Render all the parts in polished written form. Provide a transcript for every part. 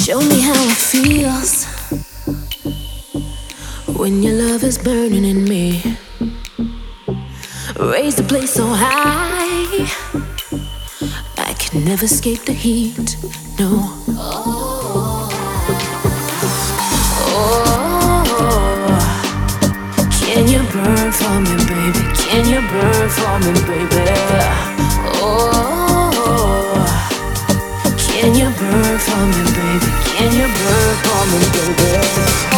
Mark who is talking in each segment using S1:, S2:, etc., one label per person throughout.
S1: Show me how it feels when your love is burning in me. Raise the place so high, I can never escape the heat. No. Oh, can you burn for me, baby? Can you burn for me, baby? Oh, can you burn for me, baby? Can you burn for me, baby?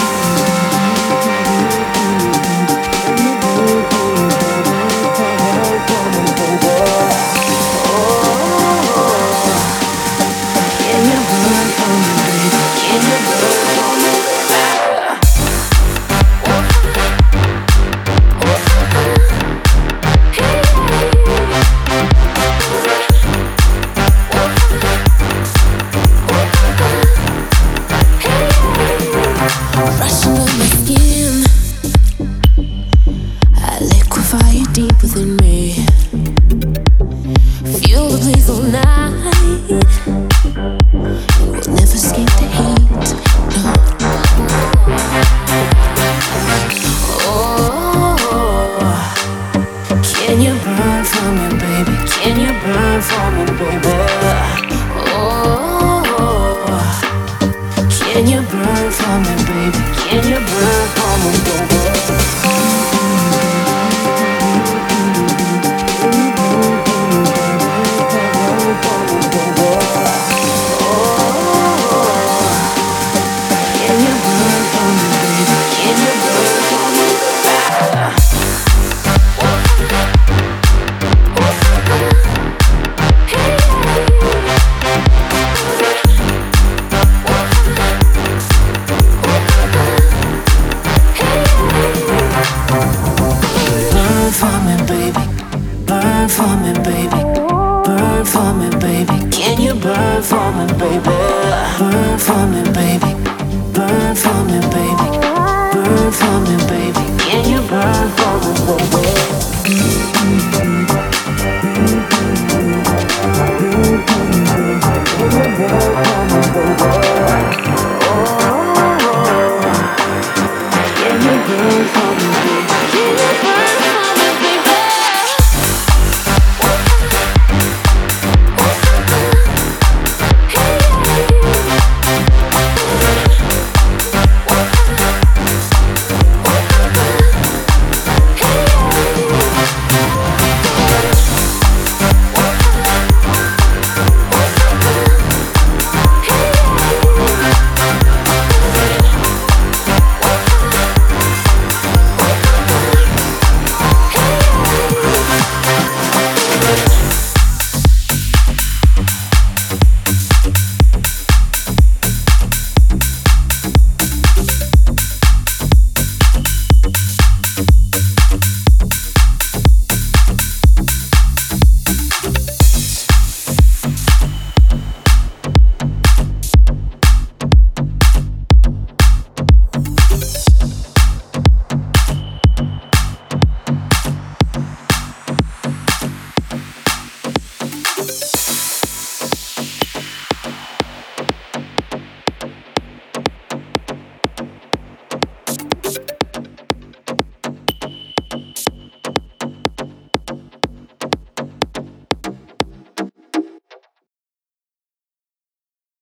S1: Deep within me, feel the blaze all night, and we'll never escape the heat. No. Oh, can you burn for me, baby? Can you burn for me, baby? Oh, can you burn for me, baby? Can you burn for me, baby? Burn for me, baby. Burn for me, baby. Can you burn for me, baby? Burn for me, baby.